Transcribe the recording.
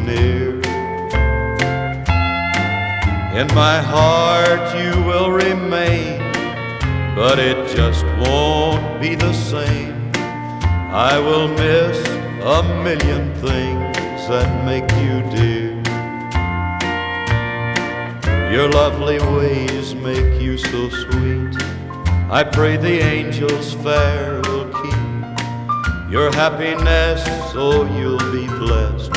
near. In my heart you will remain, but it just won't be the same. I will miss a million things that make you dear. Your lovely ways make you so sweet. I pray the angels fair will keep your happiness, so you'll be blessed